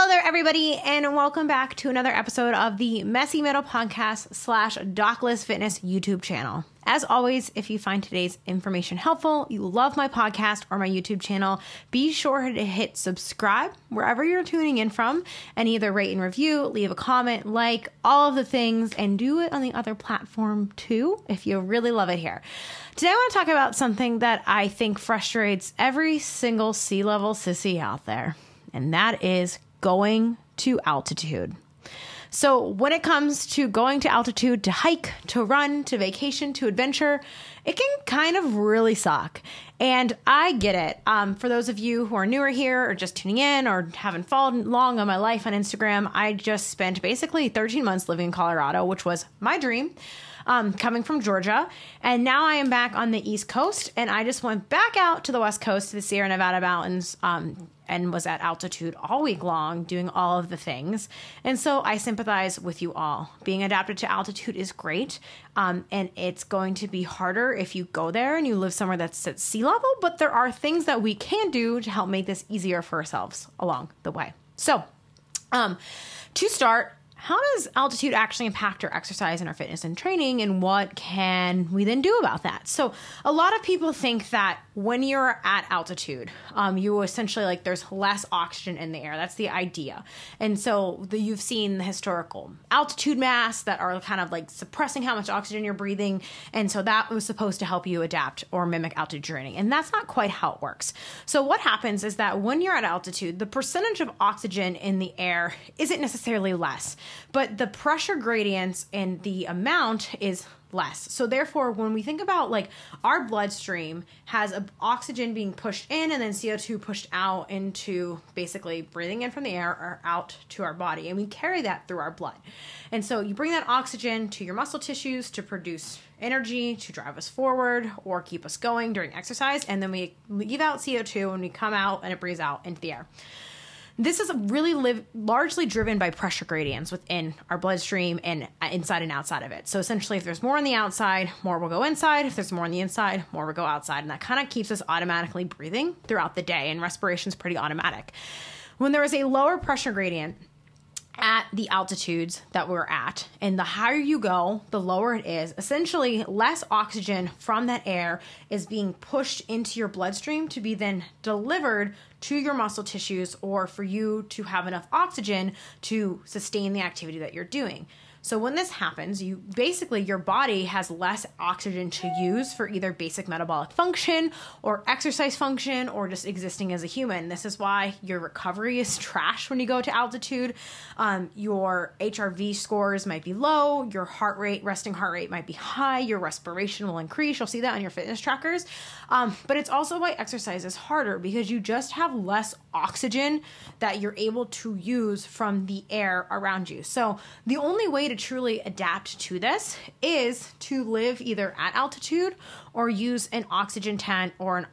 Hello there, everybody, and welcome back to another episode of the Messy Middle Podcast / Dockless Fitness YouTube channel. As always, if you find today's information helpful, you love my podcast or my YouTube channel, be sure to hit subscribe wherever you're tuning in from and either rate and review, leave a comment, like, all of the things, and do it on the other platform too if you really love it here. Today I want to talk about something that I think frustrates every single C-level sissy out there, and that is going to altitude. So when it comes to going to altitude, to hike, to run, to vacation, to adventure, it can kind of really suck. And I get it. For those of you who are newer here or just tuning in or haven't followed along on my life on Instagram, I just spent basically 13 months living in Colorado, which was my dream. Coming from Georgia, and now I am back on the East Coast, and I just went back out to the West Coast to the Sierra Nevada mountains, and was at altitude all week long doing all of the things. And so I sympathize with you all. Being adapted to altitude is great, and it's going to be harder if you go there and you live somewhere that's at sea level, but there are things that we can do to help make this easier for ourselves along the way. So, to start, how does altitude actually impact our exercise and our fitness and training, and what can we then do about that? So a lot of people think that when you're at altitude, you essentially, like, there's less oxygen in the air. That's the idea. And so you've seen the historical altitude masks that are kind of like suppressing how much oxygen you're breathing. And so that was supposed to help you adapt or mimic altitude training. And that's not quite how it works. So what happens is that when you're at altitude, the percentage of oxygen in the air isn't necessarily less, but the pressure gradients and the amount is less. So therefore, when we think about, like, our bloodstream has oxygen being pushed in and then CO2 pushed out into basically breathing in from the air or out to our body. And we carry that through our blood. And so you bring that oxygen to your muscle tissues to produce energy to drive us forward or keep us going during exercise. And then we leave out CO2 and we come out and it breathes out into the air. This is really largely driven by pressure gradients within our bloodstream and inside and outside of it. So essentially, if there's more on the outside, more will go inside. If there's more on the inside, more will go outside. And that kind of keeps us automatically breathing throughout the day. And respiration is pretty automatic. When there is a lower pressure gradient at the altitudes that we're at, and the higher you go, the lower it is. Essentially, less oxygen from that air is being pushed into your bloodstream to be then delivered to your muscle tissues, or for you to have enough oxygen to sustain the activity that you're doing. So when this happens, your body has less oxygen to use for either basic metabolic function or exercise function or just existing as a human. This is why your recovery is trash when you go to altitude. Your HRV scores might be low, your resting heart rate might be high, your respiration will increase. You'll see that on your fitness trackers. But it's also why exercise is harder, because you just have less oxygen that you're able to use from the air around you. So the only way to truly adapt to this is to live either at altitude or use an oxygen tent or an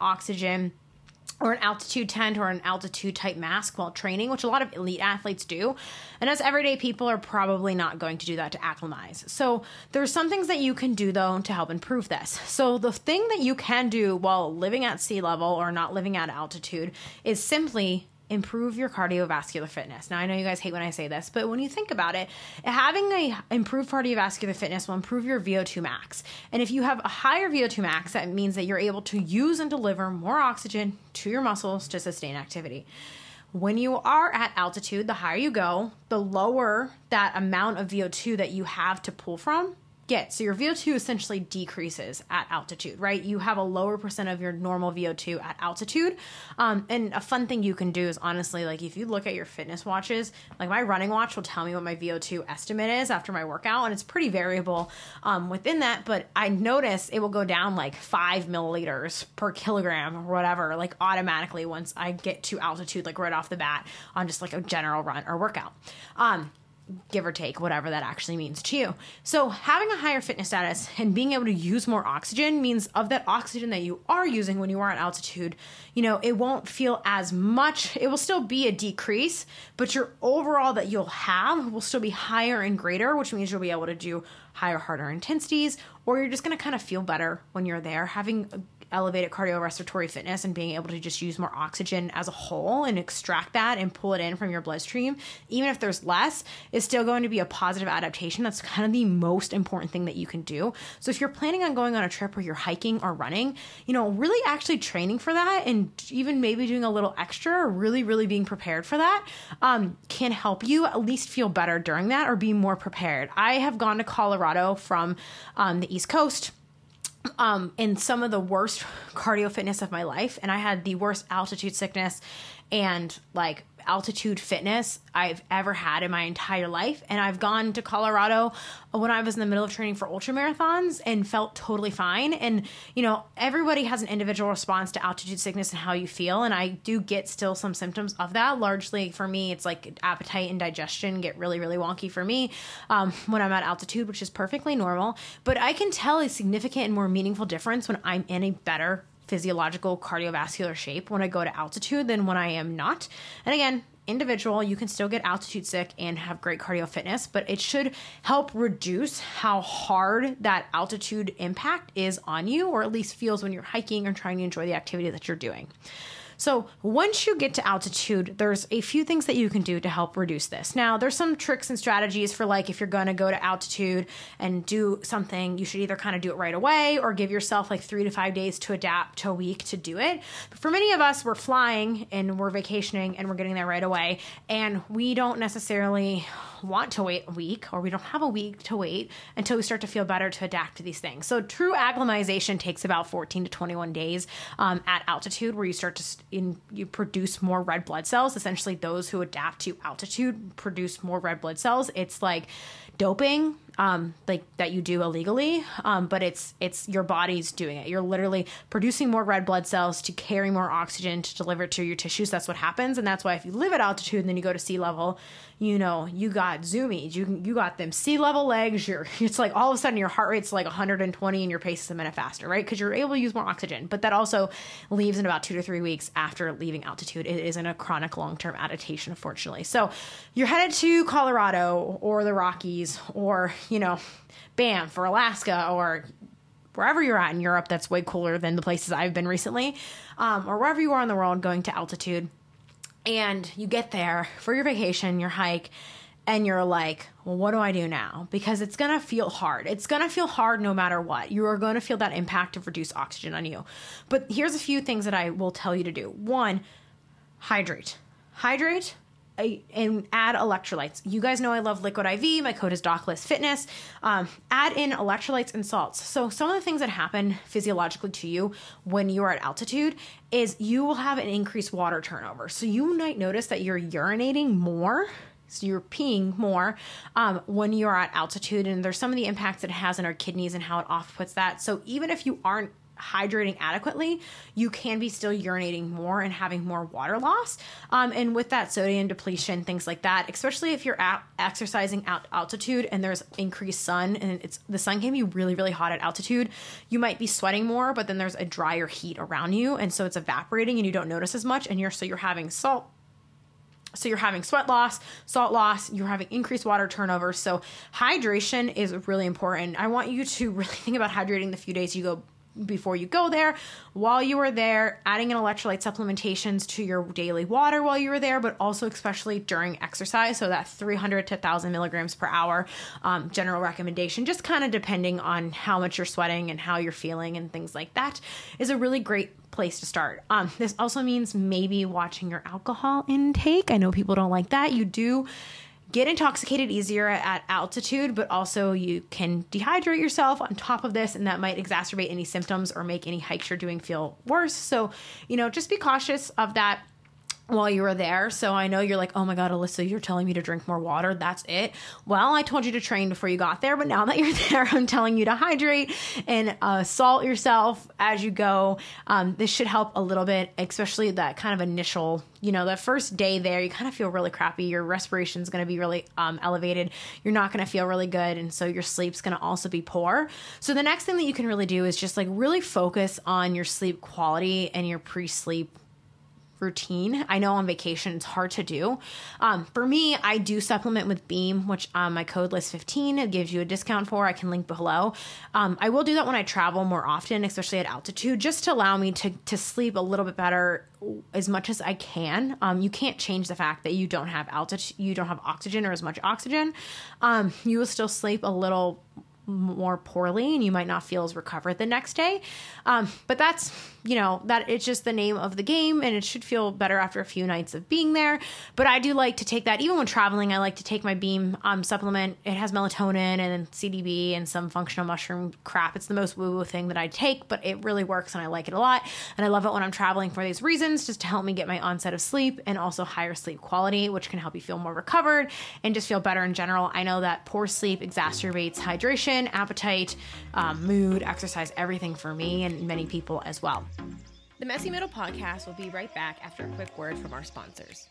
altitude tent or an altitude type mask while training, which a lot of elite athletes do. And as everyday people are probably not going to do that to acclimatize. So there's some things that you can do, though, to help improve this. So the thing that you can do while living at sea level or not living at altitude is simply improve your cardiovascular fitness. Now, I know you guys hate when I say this, but when you think about it, having a improved cardiovascular fitness will improve your VO2 max. And if you have a higher VO2 max, that means that you're able to use and deliver more oxygen to your muscles to sustain activity. When you are at altitude, the higher you go, the lower that amount of VO2 that you have to pull from get. So your VO2 essentially decreases at altitude, right? You have a lower percent of your normal VO2 at altitude. And a fun thing you can do is, honestly, like, if you look at your fitness watches, like my running watch will tell me what my VO2 estimate is after my workout, and it's pretty variable within that, but I notice it will go down like 5 milliliters per kilogram or whatever, like automatically once I get to altitude, like right off the bat on just like a general run or workout. Give or take, whatever that actually means to you. So having a higher fitness status and being able to use more oxygen means of that oxygen that you are using when you are at altitude, it won't feel as much. It will still be a decrease, but your overall that you'll have will still be higher and greater, which means you'll be able to do higher, harder intensities, or you're just going to kind of feel better when you're there. Having elevated cardiorespiratory fitness and being able to just use more oxygen as a whole and extract that and pull it in from your bloodstream, even if there's less, is still going to be a positive adaptation. That's kind of the most important thing that you can do. So if you're planning on going on a trip where you're hiking or running, really actually training for that and even maybe doing a little extra or really, really being prepared for that can help you at least feel better during that or be more prepared. I have gone to Colorado from the East Coast in some of the worst cardio fitness of my life. And I had the worst altitude sickness and like altitude fitness I've ever had in my entire life. And I've gone to Colorado when I was in the middle of training for ultra marathons and felt totally fine. And, everybody has an individual response to altitude sickness and how you feel. And I do get still some symptoms of that. Largely for me, it's like appetite and digestion get really, really wonky for me when I'm at altitude, which is perfectly normal. But I can tell a significant and more meaningful difference when I'm in a better physiological cardiovascular shape when I go to altitude than when I am not. And again, individual, you can still get altitude sick and have great cardio fitness, but it should help reduce how hard that altitude impact is on you, or at least feels when you're hiking or trying to enjoy the activity that you're doing. So once you get to altitude, there's a few things that you can do to help reduce this. Now, there's some tricks and strategies for like if you're going to go to altitude and do something, you should either kind of do it right away or give yourself like 3 to 5 days to adapt to a week to do it. But for many of us, we're flying and we're vacationing and we're getting there right away. And we don't necessarily want to wait a week, or we don't have a week to wait until we start to feel better to adapt to these things. So true acclimatization takes about 14 to 21 days at altitude, where you start to you produce more red blood cells. Essentially, those who adapt to altitude produce more red blood cells. It's like doping, like that you do illegally, but it's your body's doing it. You're literally producing more red blood cells to carry more oxygen to deliver it to your tissues. That's what happens, and that's why if you live at altitude and then you go to sea level, you got zoomies. You got them sea level legs. It's like all of a sudden your heart rate's like 120 and your pace is a minute faster, right? Because you're able to use more oxygen. But that also leaves in about 2 to 3 weeks after leaving altitude. It isn't a chronic long-term adaptation, unfortunately. So you're headed to Colorado or the Rockies or, Banff or Alaska or wherever you're at in Europe. That's way cooler than the places I've been recently, or wherever you are in the world going to altitude. And you get there for your vacation, your hike, and you're like, well, what do I do now? Because it's going to feel hard. It's going to feel hard no matter what. You are going to feel that impact of reduced oxygen on you. But here's a few things that I will tell you to do. 1, hydrate. Hydrate and add electrolytes. You guys know I love Liquid IV. My code is DocListFitness. Add in electrolytes and salts. So some of the things that happen physiologically to you when you are at altitude is you will have an increased water turnover. So you might notice that you're urinating more. So you're peeing more when you're at altitude. And there's some of the impacts that it has on our kidneys and how it off-puts that. So even if you aren't hydrating adequately, you can be still urinating more and having more water loss. And with that sodium depletion, things like that, especially if you're exercising at altitude and there's increased sun and the sun can be really, really hot at altitude, you might be sweating more, but then there's a drier heat around you. And so it's evaporating and you don't notice as much. And you're having salt. So you're having sweat loss, salt loss, you're having increased water turnover. So hydration is really important. I want you to really think about hydrating the few days before you go there, while you are there, adding in electrolyte supplementations to your daily water while you were there, but also especially during exercise. So that 300 to 1,000 milligrams per hour general recommendation, just kind of depending on how much you're sweating and how you're feeling and things like that, is a really great place to start. This also means maybe watching your alcohol intake. I know people don't like that. You do get intoxicated easier at altitude, but also you can dehydrate yourself on top of this, and that might exacerbate any symptoms or make any hikes you're doing feel worse. So, just be cautious of that while you were there. So I know you're like, oh my God, Alyssa, you're telling me to drink more water. That's it. Well, I told you to train before you got there, but now that you're there, I'm telling you to hydrate and salt yourself as you go. This should help a little bit, especially that kind of initial, that first day there, you kind of feel really crappy. Your respiration is going to be really elevated. You're not going to feel really good. And so your sleep's going to also be poor. So the next thing that you can really do is just like really focus on your sleep quality and your pre-sleep routine. I know on vacation it's hard to do. For me, I do supplement with Beam, which my code list15 it gives you a discount for. I can link below. I will do that when I travel more often, especially at altitude, just to allow me to sleep a little bit better as much as I can. You can't change the fact that you don't have altitude, you don't have oxygen or as much oxygen. You will still sleep a little more poorly and you might not feel as recovered the next day. But that's, that it's just the name of the game and it should feel better after a few nights of being there. But I do like to take that, even when traveling, I like to take my Beam supplement. It has melatonin and CBD and some functional mushroom crap. It's the most woo-woo thing that I take, but it really works and I like it a lot. And I love it when I'm traveling for these reasons, just to help me get my onset of sleep and also higher sleep quality, which can help you feel more recovered and just feel better in general. I know that poor sleep exacerbates hydration, appetite, mood, exercise, everything for me and many people as well. The Messy Middle Podcast will be right back after a quick word from our sponsors.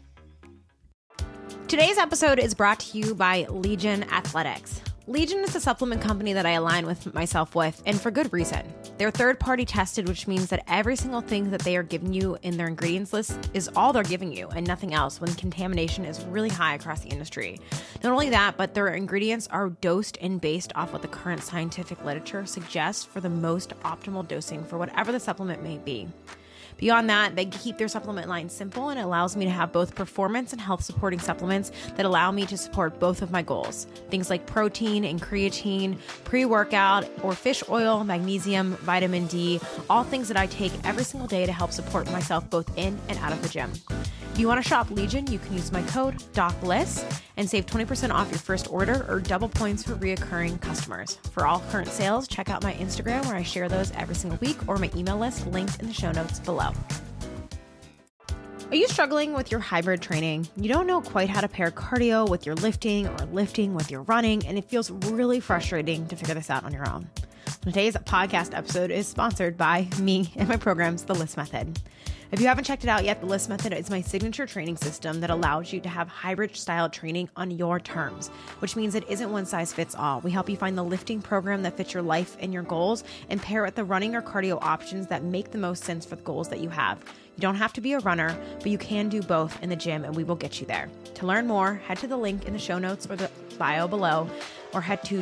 Today's episode is brought to you by Legion Athletics. Legion is a supplement company that I align with myself with, and for good reason. They're third-party tested, which means that every single thing that they are giving you in their ingredients list is all they're giving you and nothing else, when contamination is really high across the industry. Not only that, but their ingredients are dosed and based off what the current scientific literature suggests for the most optimal dosing for whatever the supplement may be. Beyond that, they keep their supplement line simple and it allows me to have both performance and health supporting supplements that allow me to support both of my goals. Things like protein and creatine, pre-workout, or fish oil, magnesium, vitamin D, all things that I take every single day to help support myself both in and out of the gym. If you want to shop Legion, you can use my code DOCLIST and save 20% off your first order or double points for reoccurring customers. For all current sales, check out my Instagram where I share those every single week, or my email list linked in the show notes below. Are you struggling with your hybrid training? You don't know quite how to pair cardio with your lifting or lifting with your running, and it feels really frustrating to figure this out on your own. Today's podcast episode is sponsored by me and my programs, The LIST Method. If you haven't checked it out yet, the LIST Method is my signature training system that allows you to have hybrid style training on your terms, which means it isn't one size fits all. We help you find the lifting program that fits your life and your goals and pair it with the running or cardio options that make the most sense for the goals that you have. You don't have to be a runner, but you can do both in the gym and we will get you there. To learn more, head to the link in the show notes or the bio below, or head to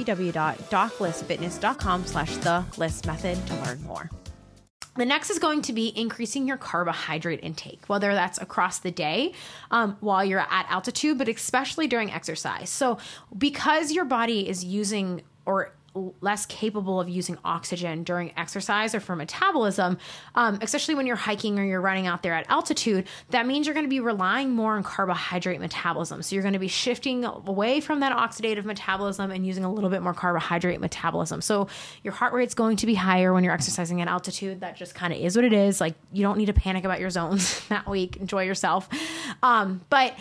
www.doclistfitness.com/thelistmethod to learn more. The next is going to be increasing your carbohydrate intake, whether that's across the day while you're at altitude, but especially during exercise. So because your body is using or less capable of using oxygen during exercise or for metabolism, especially when you're hiking or you're running out there at altitude, that means you're going to be relying more on carbohydrate metabolism. So you're going to be shifting away from that oxidative metabolism and using a little bit more carbohydrate metabolism. So your heart rate's going to be higher when you're exercising at altitude. That just kind of is what it is. Like, you don't need to panic about your zones that week. Enjoy yourself. But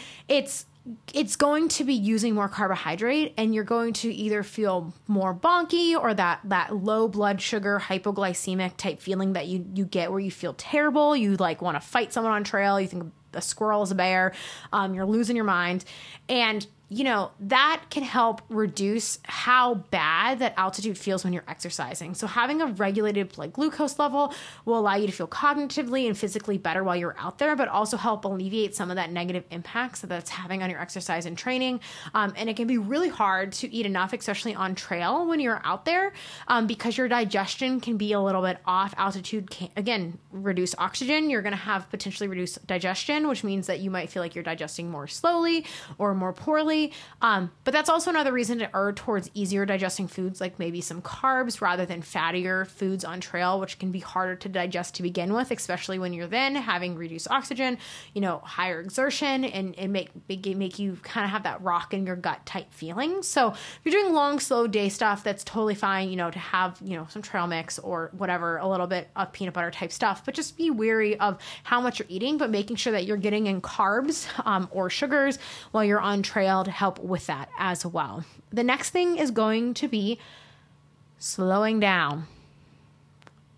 it's going to be using more carbohydrate, and you're going to either feel more bonky or that low blood sugar, hypoglycemic type feeling that you get where you feel terrible. You like want to fight someone on trail. You think a squirrel is a bear. You're losing your mind. And that can help reduce how bad that altitude feels when you're exercising. So having a regulated blood glucose level will allow you to feel cognitively and physically better while you're out there, but also help alleviate some of that negative impacts that that's having on your exercise and training. And it can be really hard to eat enough, especially on trail when you're out there, because your digestion can be a little bit off. Altitude can, again, reduce oxygen. You're going to have potentially reduced digestion, which means that you might feel like you're digesting more slowly or more poorly. But that's also another reason to err towards easier digesting foods, like maybe some carbs rather than fattier foods on trail, which can be harder to digest to begin with, especially when you're then having reduced oxygen, higher exertion, and make you kind of have that rock in your gut type feeling. So if you're doing long, slow day stuff, that's totally fine, to have, some trail mix or whatever, a little bit of peanut butter type stuff, but just be wary of how much you're eating, but making sure that you're getting in carbs or sugars while you're on trail to help with that as well. The next thing is going to be slowing down.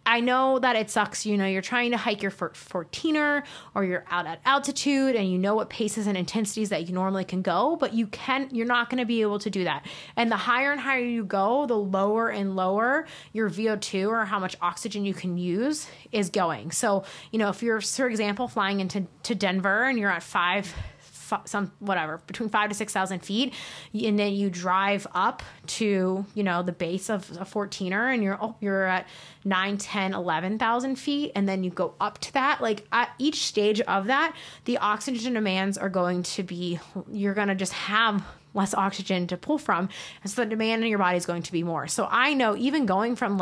I know that it sucks, you're trying to hike your 14er or you're out at altitude and you know what paces and intensities that you normally can go, but you're not going to be able to do that. And the higher and higher you go, the lower and lower your VO2 or how much oxygen you can use is going. So, if you're, for example, flying into Denver and you're at between 5,000 to 6,000 feet, and then you drive up to the base of a 14er and you're at 9, 10, 11,000 feet, and then you go up to that. Like at each stage of that, the oxygen demands are going to be, you're going to just have less oxygen to pull from, and so the demand in your body is going to be more. So I know even going from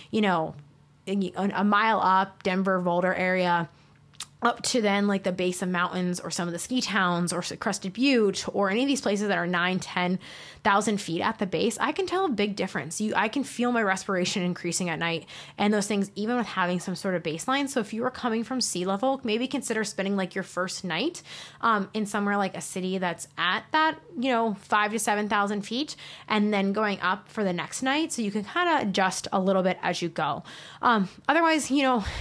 a mile up, Denver, Boulder area, up to then like the base of mountains or some of the ski towns or Crested Butte or any of these places that are 9, 10,000 feet at the base, I can tell a big difference. I can feel my respiration increasing at night and those things, even with having some sort of baseline. So if you are coming from sea level, maybe consider spending like your first night in somewhere like a city that's at that, 5 to 7,000 feet, and then going up for the next night. So you can kind of adjust a little bit as you go. Otherwise,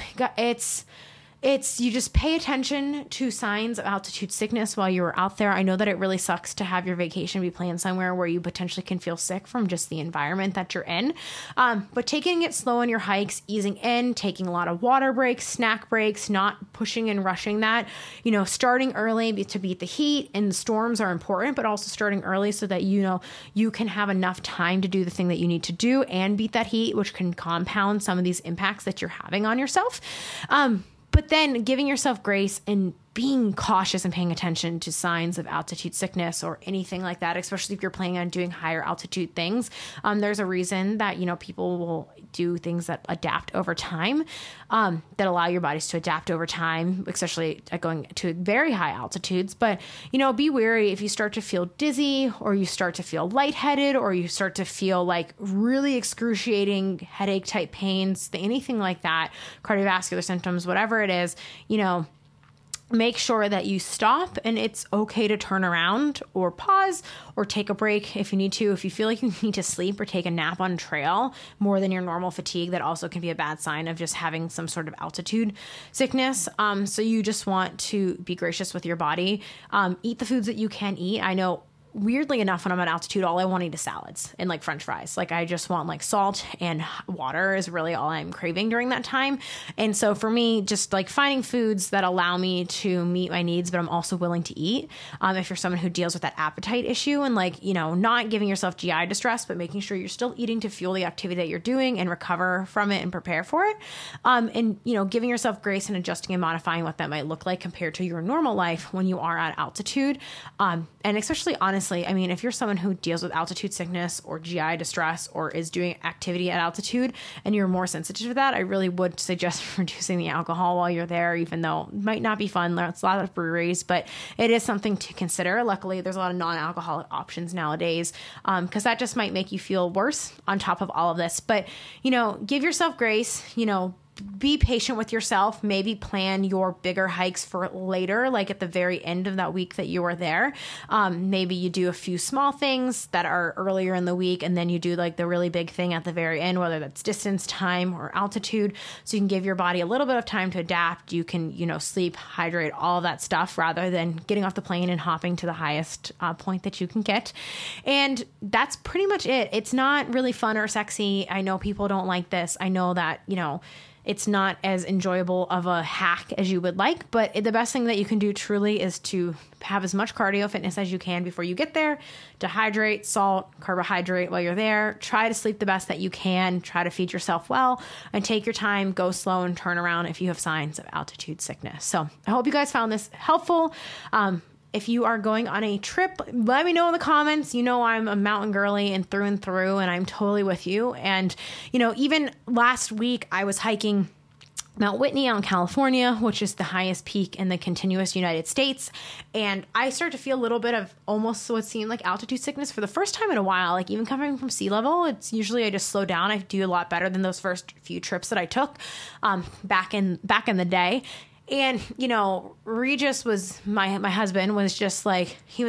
it's you just pay attention to signs of altitude sickness while you're out there. I know that it really sucks to have your vacation be planned somewhere where you potentially can feel sick from just the environment that you're in. But taking it slow on your hikes, easing in, taking a lot of water breaks, snack breaks, not pushing and rushing that, starting early to beat the heat, and the storms are important, but also starting early so that, you can have enough time to do the thing that you need to do and beat that heat, which can compound some of these impacts that you're having on yourself. But then giving yourself grace and being cautious and paying attention to signs of altitude sickness or anything like that, especially if you're planning on doing higher altitude things. There's a reason that, people will do things that adapt over time, that allow your bodies to adapt over time, especially at going to very high altitudes. But, be wary if you start to feel dizzy or you start to feel lightheaded or you start to feel like really excruciating headache type pains, anything like that, cardiovascular symptoms, whatever it is, make sure that you stop, and it's okay to turn around or pause or take a break if you need to. If you feel like you need to sleep or take a nap on trail more than your normal fatigue, that also can be a bad sign of just having some sort of altitude sickness. So you just want to be gracious with your body. Eat the foods that you can eat. I know, weirdly enough, when I'm at altitude, all I want to eat is salads and like French fries. Like I just want like salt and water is really all I'm craving during that time. And so for me, just like finding foods that allow me to meet my needs, but I'm also willing to eat. If you're someone who deals with that appetite issue and like, not giving yourself GI distress, but making sure you're still eating to fuel the activity that you're doing and recover from it and prepare for it. And giving yourself grace and adjusting and modifying what that might look like compared to your normal life when you are at altitude. And especially honestly, if you're someone who deals with altitude sickness or GI distress or is doing activity at altitude and you're more sensitive to that, I really would suggest reducing the alcohol while you're there, even though it might not be fun. There's a lot of breweries, but it is something to consider. Luckily, there's a lot of non-alcoholic options nowadays, because that just might make you feel worse on top of all of this. But, give yourself grace, be patient with yourself. Maybe plan your bigger hikes for later, like at the very end of that week that you are there. Maybe you do a few small things that are earlier in the week, and then you do like the really big thing at the very end, whether that's distance, time, or altitude. So you can give your body a little bit of time to adapt. You can, sleep, hydrate, all of that stuff, rather than getting off the plane and hopping to the highest point that you can get. And that's pretty much it. It's not really fun or sexy. I know people don't like this. I know that, it's not as enjoyable of a hack as you would like, but the best thing that you can do truly is to have as much cardio fitness as you can before you get there, to hydrate, salt, carbohydrate while you're there, try to sleep the best that you can, try to feed yourself well, and take your time, go slow, and turn around if you have signs of altitude sickness. So I hope you guys found this helpful. If you are going on a trip, let me know in the comments. I'm a mountain girly and through, and I'm totally with you. And, even last week I was hiking Mount Whitney out in California, which is the highest peak in the continuous United States. And I started to feel a little bit of almost what seemed like altitude sickness for the first time in a while. Like even coming from sea level, it's usually I just slow down. I do a lot better than those first few trips that I took back in the day. And, Regis was my husband was just like, he was like,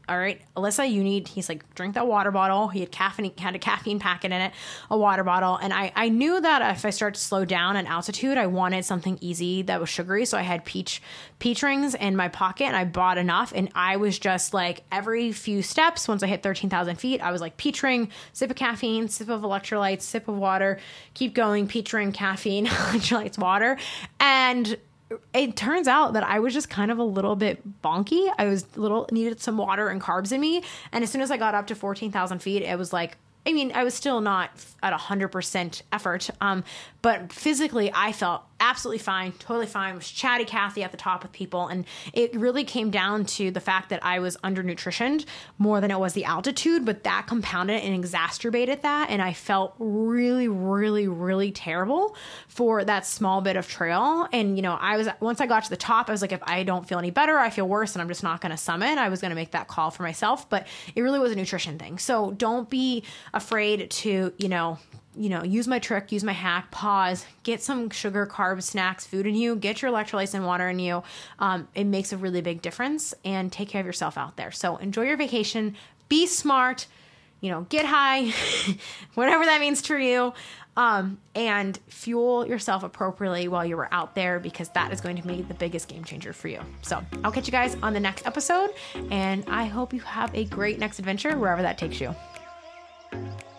all right, Alyssa, he's like, drink that water bottle. He had a caffeine packet in it, a water bottle. And I knew that if I start to slow down at altitude, I wanted something easy that was sugary. So I had peach rings in my pocket, and I bought enough. And I was just like, every few steps, once I hit 13,000 feet, I was like, peach ring, sip of caffeine, sip of electrolytes, sip of water, keep going, peach ring, caffeine, electrolytes, water. And it turns out that I was just kind of a little bit bonky. Needed some water and carbs in me. And as soon as I got up to 14,000 feet, it was like, I was still not at 100% effort. But physically I felt absolutely fine, totally fine. Was chatty Cathy at the top with people. And it really came down to the fact that I was undernutritioned more than it was the altitude, but that compounded and exacerbated that. And I felt really, really, really terrible for that small bit of trail. And, once I got to the top, I was like, if I don't feel any better, I feel worse, and I'm just not going to summit. I was going to make that call for myself, but it really was a nutrition thing. So don't be afraid to, use my trick, use my hack, pause, get some sugar, carbs, snacks, food in you, get your electrolytes and water in you. It makes a really big difference, and take care of yourself out there. So enjoy your vacation, be smart, get high, whatever that means for you, and fuel yourself appropriately while you were out there, because that is going to be the biggest game changer for you. So I'll catch you guys on the next episode, and I hope you have a great next adventure, wherever that takes you.